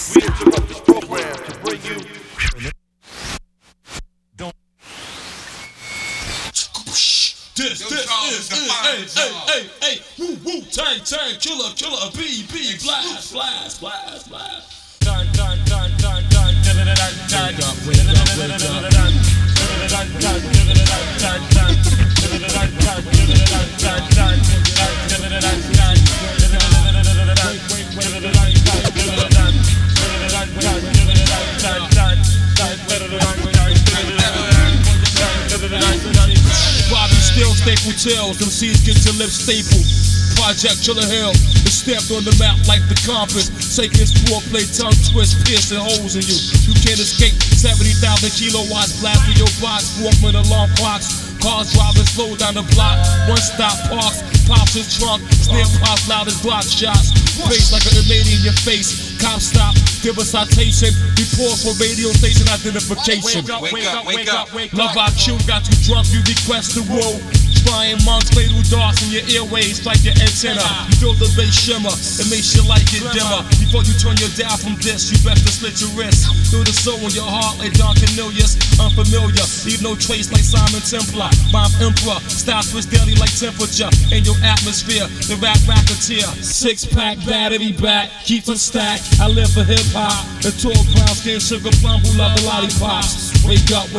We interrupt this program to bring you. Don't. This is Wu-Tang, killer, BB, blast. Bobby still staple tails, them seeds get your lips stapled. Project Chiller Hill is stamped on the map like the compass. Satan's foreplay, tongue twist, piercing holes in you. You can't escape 70,000 kilowatts blasting your box. Walkman alarm clocks. Cars driving slow down the block. One stop parks, pops his trunk. Snare pops loud as block shots. Face like a lady in your face. Cop stop, give a citation. Report for radio station identification. Wake up. Love IQ got you drunk, you request the woo. Flying monks, fatal darts in your airways like your antenna. You feel the bass shimmer, it makes your light get dimmer. Before you turn your dial from this, you best to slit your wrist. Feel the soul in your heart like Don Cornelius. Unfamiliar, leave no trace like Simon Templar. Bomb Emperor, style twist daily like temperature. In your atmosphere, the rap racketeer. 6-pack battery back, keep a stack. I live for hip hop. The tall brown skin sugar plum who love the lollipops. Wake up.